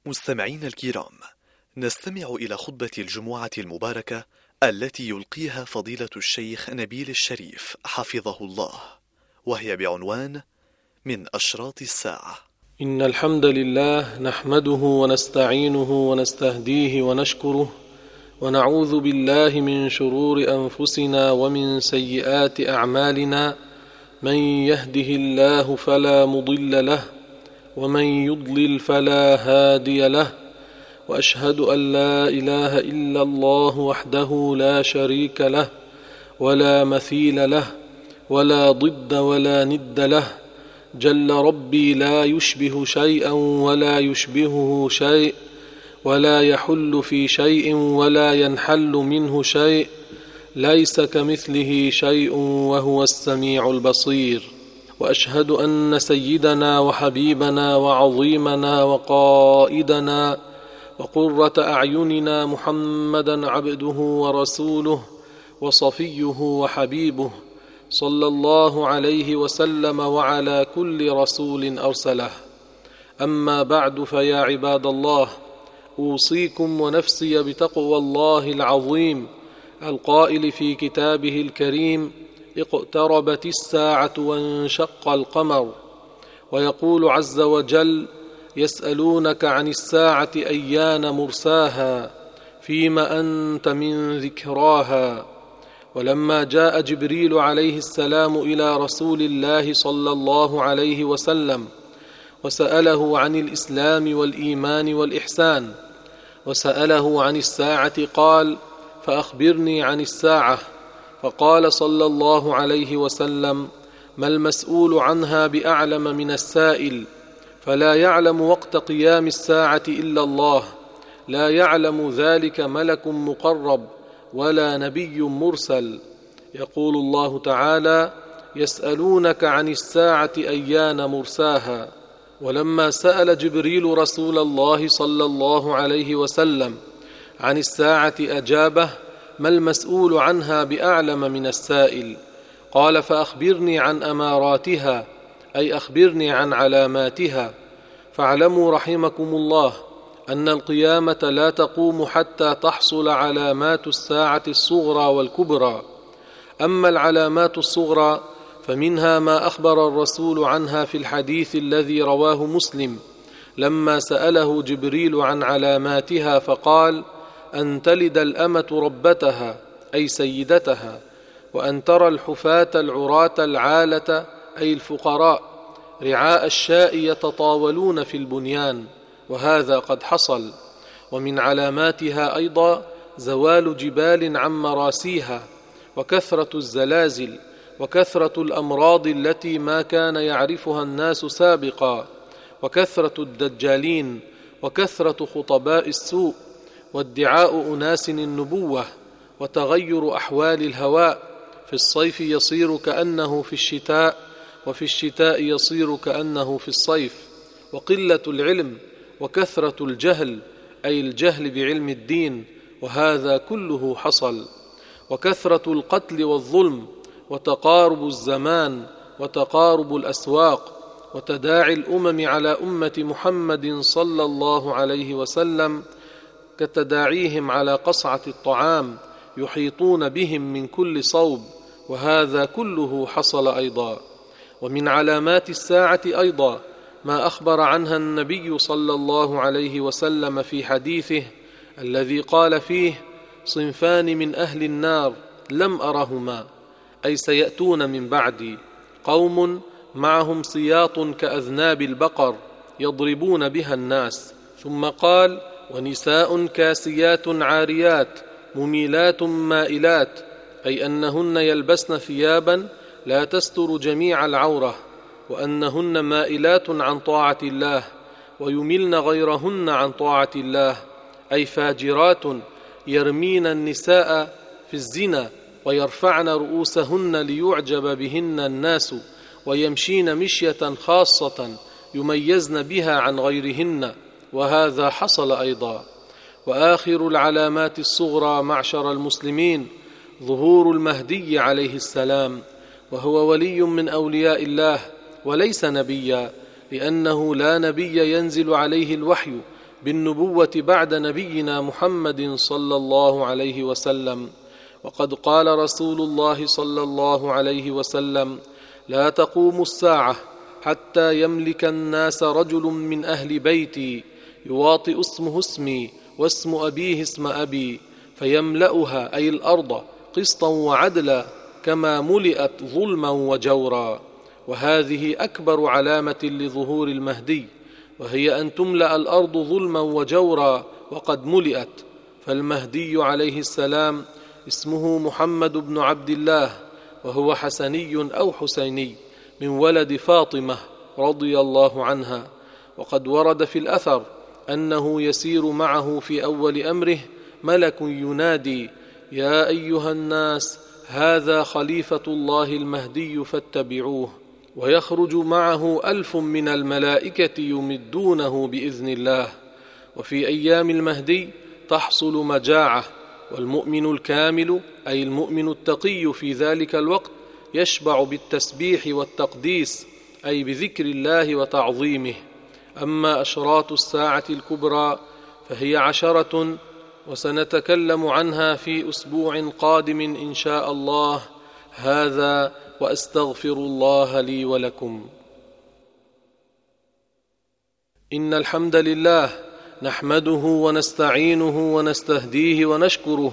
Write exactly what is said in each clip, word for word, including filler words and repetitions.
مستمعين الكرام، نستمع إلى خطبة الجمعة المباركة التي يلقيها فضيلة الشيخ نبيل الشريف حفظه الله، وهي بعنوان من أشراط الساعة. إن الحمد لله نحمده ونستعينه ونستهديه ونشكره، ونعوذ بالله من شرور أنفسنا ومن سيئات أعمالنا. من يهده الله فلا مضل له، ومن يضلل فلا هادي له، وأشهد أن لا إله إلا الله وحده لا شريك له ولا مثيل له ولا ضد ولا ند له. جل ربي لا يشبه شيئا ولا يشبهه شيء، ولا يحل في شيء ولا ينحل منه شيء، ليس كمثله شيء وهو السميع البصير. وأشهد أن سيدنا وحبيبنا وعظيمنا وقائدنا وقرة أعيننا محمدا عبده ورسوله وصفيه وحبيبه، صلى الله عليه وسلم وعلى كل رسول أرسله. أما بعد، فيا عباد الله، أوصيكم ونفسي بتقوى الله العظيم القائل في كتابه الكريم: اقتربت الساعة وانشق القمر. ويقول عز وجل: يسألونك عن الساعة أيان مرساها، فيما أنت من ذكراها. ولما جاء جبريل عليه السلام إلى رسول الله صلى الله عليه وسلم وسأله عن الإسلام والإيمان والإحسان، وسأله عن الساعة، قال: فأخبرني عن الساعة. فقال صلى الله عليه وسلم: ما المسؤول عنها بأعلم من السائل، فلا يعلم وقت قيام الساعة إلا الله، لا يعلم ذلك ملك مقرب ولا نبي مرسل. يقول الله تعالى: يسألونك عن الساعة أيان مرساها. ولما سأل جبريل رسول الله صلى الله عليه وسلم عن الساعة أجابه: ما المسؤول عنها بأعلم من السائل. قال: فأخبرني عن أماراتها، أي أخبرني عن علاماتها. فاعلموا رحمكم الله أن القيامة لا تقوم حتى تحصل علامات الساعة الصغرى والكبرى. أما العلامات الصغرى فمنها ما أخبر الرسول عنها في الحديث الذي رواه مسلم لما سأله جبريل عن علاماتها، فقال: أن تلد الأمة ربتها، أي سيدتها، وأن ترى الحفاة العراة العالة، أي الفقراء، رعاء الشاء يتطاولون في البنيان، وهذا قد حصل. ومن علاماتها أيضا زوال جبال عن مراسيها، وكثرة الزلازل، وكثرة الأمراض التي ما كان يعرفها الناس سابقا، وكثرة الدجالين، وكثرة خطباء السوء، وادعاء أناس النبوة، وتغير أحوال الهواء، في الصيف يصير كأنه في الشتاء، وفي الشتاء يصير كأنه في الصيف، وقلة العلم، وكثرة الجهل، أي الجهل بعلم الدين، وهذا كله حصل. وكثرة القتل والظلم، وتقارب الزمان، وتقارب الأسواق، وتداعي الأمم على أمة محمد صلى الله عليه وسلم كتداعيهم على قصعة الطعام، يحيطون بهم من كل صوب، وهذا كله حصل أيضا. ومن علامات الساعة أيضا ما أخبر عنها النبي صلى الله عليه وسلم في حديثه الذي قال فيه: صنفان من أهل النار لم أرهما، أي سيأتون من بعدي، قوم معهم سياط كأذناب البقر يضربون بها الناس. ثم قال: ونساء كاسيات عاريات مميلات مائلات، أي أنهن يلبسن ثيابا لا تستر جميع العورة، وأنهن مائلات عن طاعة الله، ويملن غيرهن عن طاعة الله، أي فاجرات يرمين النساء في الزنا، ويرفعن رؤوسهن ليعجب بهن الناس، ويمشين مشية خاصة يميزن بها عن غيرهن، وهذا حصل أيضا. وآخر العلامات الصغرى معشر المسلمين ظهور المهدي عليه السلام، وهو ولي من أولياء الله وليس نبيا، لأنه لا نبي ينزل عليه الوحي بالنبوة بعد نبينا محمد صلى الله عليه وسلم. وقد قال رسول الله صلى الله عليه وسلم: لا تقوم الساعة حتى يملك الناس رجل من أهل بيتي يواطئ اسمه اسمي واسم أبيه اسم أبي، فيملأها أي الأرض قسطا وعدلا كما ملئت ظلما وجورا. وهذه أكبر علامة لظهور المهدي، وهي أن تملأ الأرض ظلما وجورا وقد ملئت. فالمهدي عليه السلام اسمه محمد بن عبد الله، وهو حسني أو حسيني من ولد فاطمة رضي الله عنها. وقد ورد في الأثر أنه يسير معه في أول أمره ملك ينادي: يا أيها الناس، هذا خليفة الله المهدي فاتبعوه. ويخرج معه ألف من الملائكة يمدونه بإذن الله. وفي أيام المهدي تحصل مجاعة، والمؤمن الكامل أي المؤمن التقي في ذلك الوقت يشبع بالتسبيح والتقديس، أي بذكر الله وتعظيمه. أما أشراط الساعة الكبرى فهي عشرة، وسنتكلم عنها في أسبوع قادم إن شاء الله. هذا وأستغفر الله لي ولكم. إن الحمد لله نحمده ونستعينه ونستهديه ونشكره،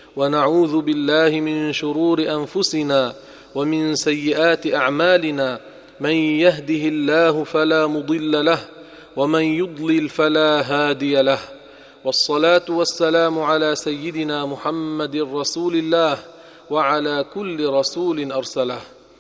ونعوذ بالله من شرور أنفسنا ومن سيئات أعمالنا. من يهده الله فلا مضل له، ومن يضلل فلا هادي له. والصلاة والسلام على سيدنا محمد رسول الله وعلى كل رسول أرسله.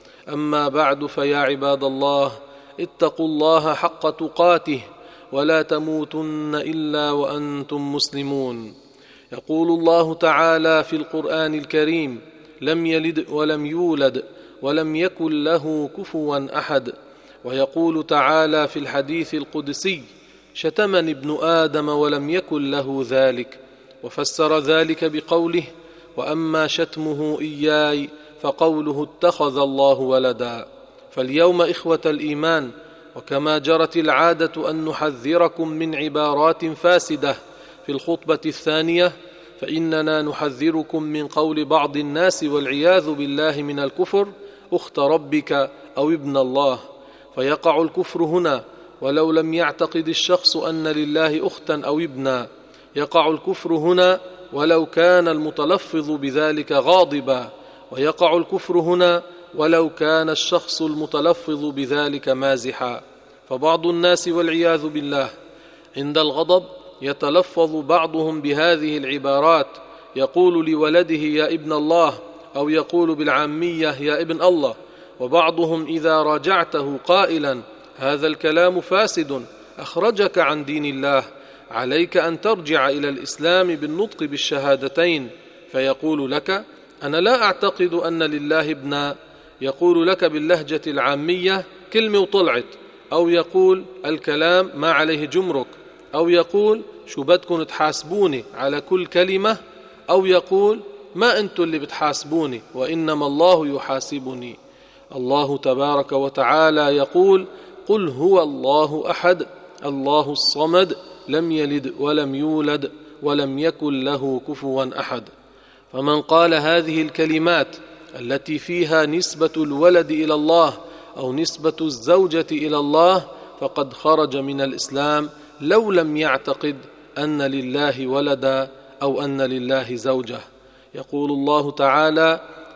أما بعد، فيا عباد الله، اتقوا الله حق تقاته ولا تموتن إلا وأنتم مسلمون. يقول الله تعالى في القرآن الكريم: لم يلد ولم يولد ولم يكن له كفوا أحد. ويقول تعالى في الحديث القدسي: شتمني ابن آدم ولم يكن له ذلك. وفسر ذلك بقوله: وأما شتمه إياي فقوله اتخذ الله ولدا. فاليوم إخوة الإيمان، وكما جرت العادة أن نحذركم من عبارات فاسدة في الخطبة الثانية، فإننا نحذركم من قول بعض الناس والعياذ بالله من الكفر: أخت ربك أو ابن الله. فيقع الكفر هنا ولو لم يعتقد الشخص أن لله أختا أو ابنا. يقع الكفر هنا ولو كان المتلفظ بذلك غاضبا، ويقع الكفر هنا ولو كان الشخص المتلفظ بذلك مازحا. فبعض الناس والعياذ بالله عند الغضب يتلفظ بعضهم بهذه العبارات، يقول لولده يا ابن الله، أو يقول بالعامية يا ابن الله. وبعضهم إذا راجعته قائلا: هذا الكلام فاسد أخرجك عن دين الله، عليك أن ترجع إلى الإسلام بالنطق بالشهادتين، فيقول لك: أنا لا أعتقد أن لله ابنا. يقول لك باللهجة العامية كلمة وطلعت، أو يقول الكلام ما عليه جمرك، أو يقول شو بدكم تحاسبوني على كل كلمة، أو يقول ما أنتم اللي بتحاسبوني وإنما الله يحاسبني. الله تبارك وتعالى يقول: قل هو الله أحد الله الصمد لم يلد ولم يولد ولم يكن له كفوا أحد. فمن قال هذه الكلمات التي فيها نسبة الولد إلى الله أو نسبة الزوجة إلى الله فقد خرج من الإسلام، لو لم يعتقد أن لله ولدا أو أن لله زوجة. يقول الله تعالى: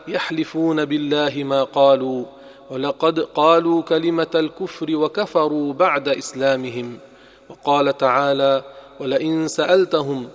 يحلفون بالله ما قالوا ولقد قالوا كلمة الكفر وكفروا بعد إسلامهم. وقال تعالى: ولئن سألتهم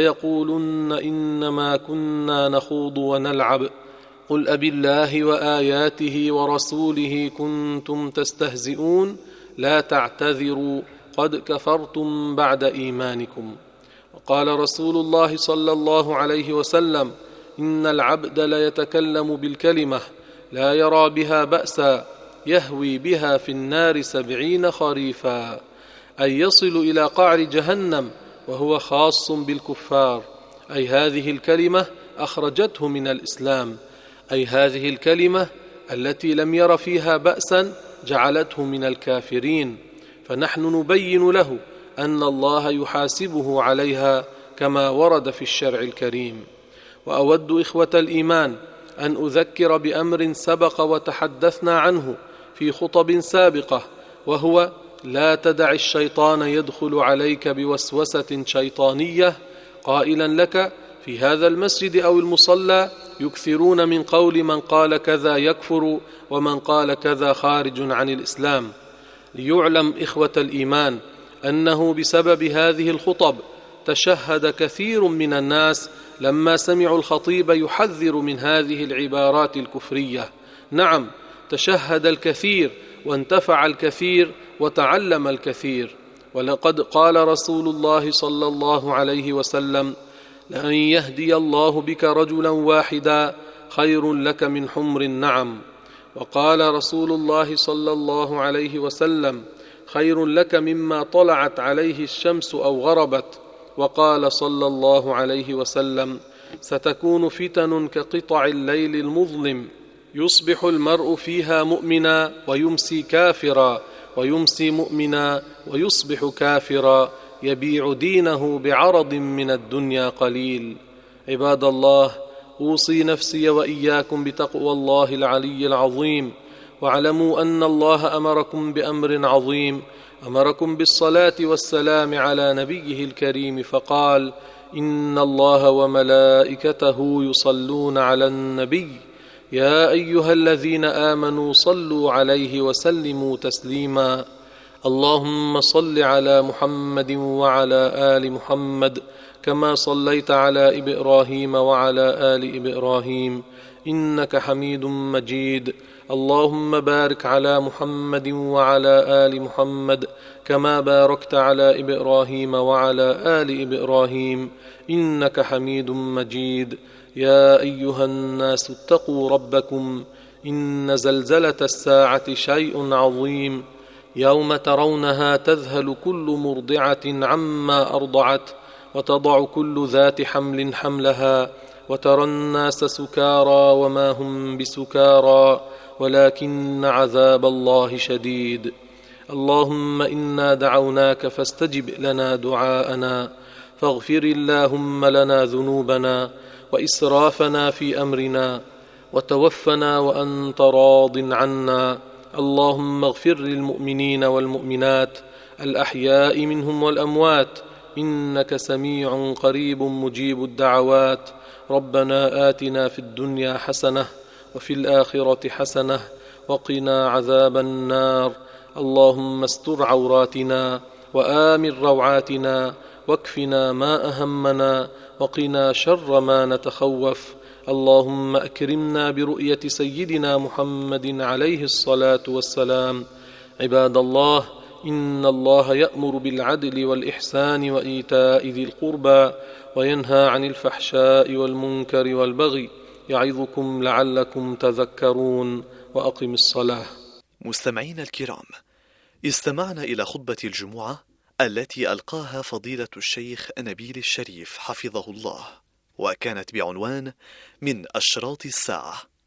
ليقولن إنما كنا نخوض ونلعب قل أبالله وآياته ورسوله كنتم تستهزئون لا تعتذروا قد كفرتم بعد إيمانكم. وقال رسول الله صلى الله عليه وسلم: إن العبد ليتكلم بالكلمة لا يرى بها بأسا يهوي بها في النار سبعين خريفا، أي يصل إلى قعر جهنم، وهو خاص بالكفار. أي هذه الكلمة أخرجته من الإسلام، أي هذه الكلمة التي لم ير فيها بأسا جعلته من الكافرين. فنحن نبين له أن الله يحاسبه عليها كما ورد في الشرع الكريم. وأود إخوة الإيمان أن أذكر بأمر سبق وتحدثنا عنه في خطب سابقة، وهو لا تدع الشيطان يدخل عليك بوسوسة شيطانية قائلا لك في هذا المسجد أو المصلى يكثرون من قول من قال كذا يكفر ومن قال كذا خارج عن الإسلام. ليعلم إخوة الإيمان أنه بسبب هذه الخطب تشهد كثير من الناس لما سمعوا الخطيب يحذر من هذه العبارات الكفرية. نعم، تشهد الكثير وانتفع الكثير وتعلم الكثير. ولقد قال رسول الله صلى الله عليه وسلم: لأن يهدي الله بك رجلا واحدا خير لك من حمر النعم. وقال رسول الله صلى الله عليه وسلم: خير لك مما طلعت عليه الشمس أو غربت. وقال صلى الله عليه وسلم: ستكون فتن كقطع الليل المظلم يصبح المرء فيها مؤمنا ويمسي كافرا، ويمسي مؤمنا ويصبح كافرا، يبيع دينه بعرض من الدنيا قليل. عباد الله، أوصي نفسي وإياكم بتقوى الله العلي العظيم. واعلموا أن الله أمركم بأمر عظيم، أمركم بالصلاة والسلام على نبيه الكريم، فقال: إن الله وملائكته يصلون على النبي يا أيها الذين آمنوا صلوا عليه وسلموا تسليما. اللهم صل على محمد وعلى آل محمد كما صليت على إبراهيم وعلى آل إبراهيم إنك حميد مجيد. اللهم بارك على محمد وعلى آل محمد كما باركت على إبراهيم وعلى آل إبراهيم إنك حميد مجيد. يا أيها الناس اتقوا ربكم، إن زلزلة الساعة شيء عظيم، يوم ترونها تذهل كل مرضعة عما أرضعت وتضع كل ذات حمل حملها، وترى الناس سكارى وما هم بسكارى ولكن عذاب الله شديد. اللهم إنا دعوناك فاستجب لنا دعاءنا، فاغفر اللهم لنا ذنوبنا وإسرافنا في أمرنا، وتوفنا وأنت راض عنا. اللهم اغفر للمؤمنين والمؤمنات الأحياء منهم والأموات، إنك سميع قريب مجيب الدعوات. ربنا آتنا في الدنيا حسنة وفي الآخرة حسنة وقنا عذاب النار. اللهم استر عوراتنا وآمن روعاتنا، واكفنا ما أهمنا، وقنا شر ما نتخوف. اللهم أكرمنا برؤية سيدنا محمد عليه الصلاة والسلام. عباد الله، إن الله يأمر بالعدل والإحسان وإيتاء ذي القربى وينهى عن الفحشاء والمنكر والبغي، يعظكم لعلكم تذكرون. وأقم الصلاة. مستمعين الكرام، استمعنا إلى خطبة الجمعة التي ألقاها فضيلة الشيخ نبيل الشريف حفظه الله، وكانت بعنوان من أشراط الساعة.